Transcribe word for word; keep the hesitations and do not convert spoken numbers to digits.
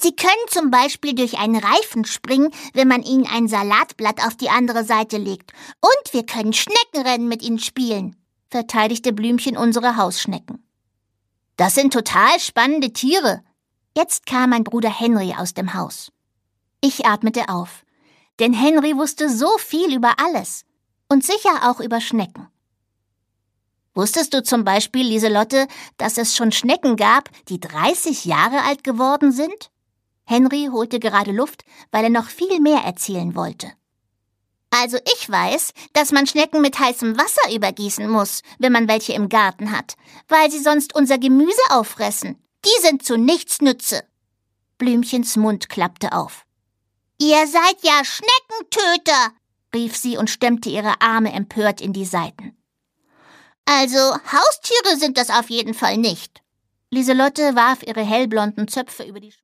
Sie können zum Beispiel durch einen Reifen springen, wenn man ihnen ein Salatblatt auf die andere Seite legt. Und wir können Schneckenrennen mit ihnen spielen, verteidigte Blümchen unsere Hausschnecken. Das sind total spannende Tiere. Jetzt kam mein Bruder Henry aus dem Haus. Ich atmete auf, denn Henry wusste so viel über alles und sicher auch über Schnecken. Wusstest du zum Beispiel, Lieselotte, dass es schon Schnecken gab, die dreißig Jahre alt geworden sind? Henry holte gerade Luft, weil er noch viel mehr erzählen wollte. Also ich weiß, dass man Schnecken mit heißem Wasser übergießen muss, wenn man welche im Garten hat, weil sie sonst unser Gemüse auffressen. Die sind zu nichts Nütze. Blümchens Mund klappte auf. »Ihr seid ja Schneckentöter«, rief sie und stemmte ihre Arme empört in die Seiten. »Also Haustiere sind das auf jeden Fall nicht.« Lieselotte warf ihre hellblonden Zöpfe über die